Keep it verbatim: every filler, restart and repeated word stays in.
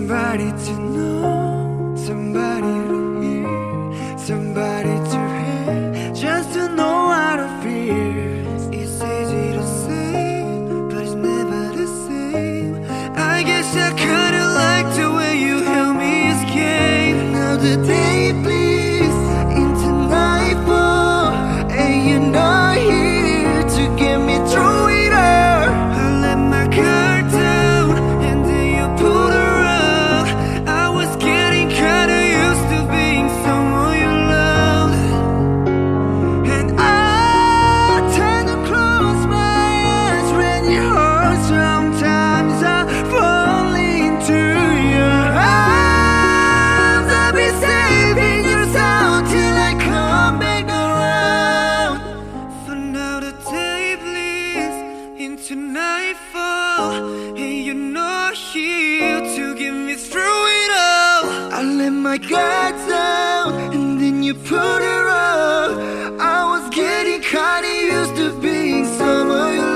Somebody to know, somebody to hear, somebody to have, just to know how to feel. It's easy to say, but it's never the same. I guess I kinda like the way you help me escape. Now the day bleeds into nightfall, and you're not here to get me through it all. I let my guard down, and then you pulled her up. I was getting kinda used to being someone you love, and I tend to close my eyes when you hurt. Sometimes I fall into your arms. I'll be saving your sound till I come back around. For now the day bleeds into nightfall, and you're not here to get me through it all. I let my guard down, and then you put her up. I was getting kinda used to being someone you